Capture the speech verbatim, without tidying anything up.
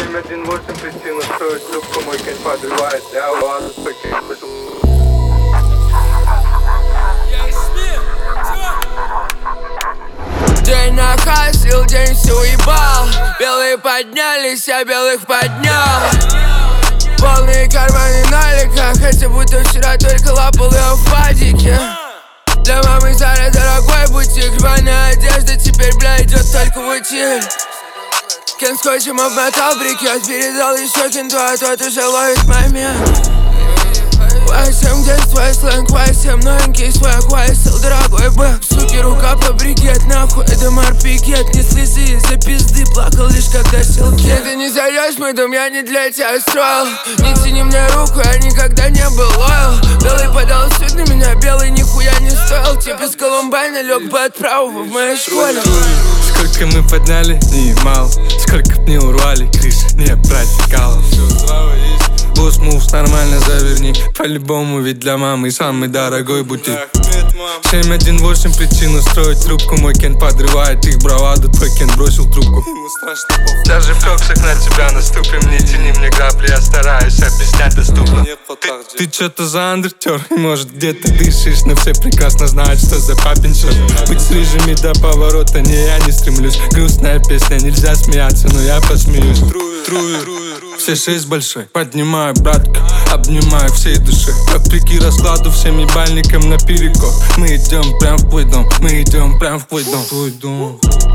семь один восемь причина строить трубку, мой конь подрывает. Я ладно, стойки, вышел. День нахасил, день все уебал. Белые поднялись, я белых поднял. Полные карманы налика, хотя будто вчера только лапал ее в падике. Для мамы Зара дорогой бутик, рваная одежда теперь, бля, идет только в утиль. Кен скотчем обмотал брикет, передал еще кенту, а тот уже ловит момент. Васем, где твой сленг, Васем, новенький свэг, Васел, дорогой бэк. Суки, рука по брикет, нахуй, это марпикет. Не слезы из-за пизды, плакал лишь когда сел кет. Ты не зайдешь в мой дом, я не для тебя строил. Не тяни мне руку, я никогда не был лоял. Белый подал в суд на меня, белый нихуя не стоил. Типа с Колумбайна лег бы от правого в моей школе. Сколько мы подняли, немало. Сколько б не урвали, крыша не протекала. Босс мувс, нормально заверни. По-любому, ведь для мамы самый дорогой бутик. семь один восемь причина строить трубку. Мой кен подрывает их браваду. Твой кен бросил трубку. Даже в коксах на тебя наступим. Не тяни мне грабли, я стараюсь объяснять доступно. Ты, ты чё-то за андертер. Может где ты дышишь, но все прекрасно знают, что за папин счет. Быть с рыжими до поворота, не, я не стремлюсь. Грустная песня, нельзя смеяться, но я посмеюсь. Трую, все шесть большой, поднимаю, братка, обнимаю всей душой. Вопреки раскладу всем ебальникам наперекор. Мы идем прям в твой дом, мы идем прям в твой дом, твой дом.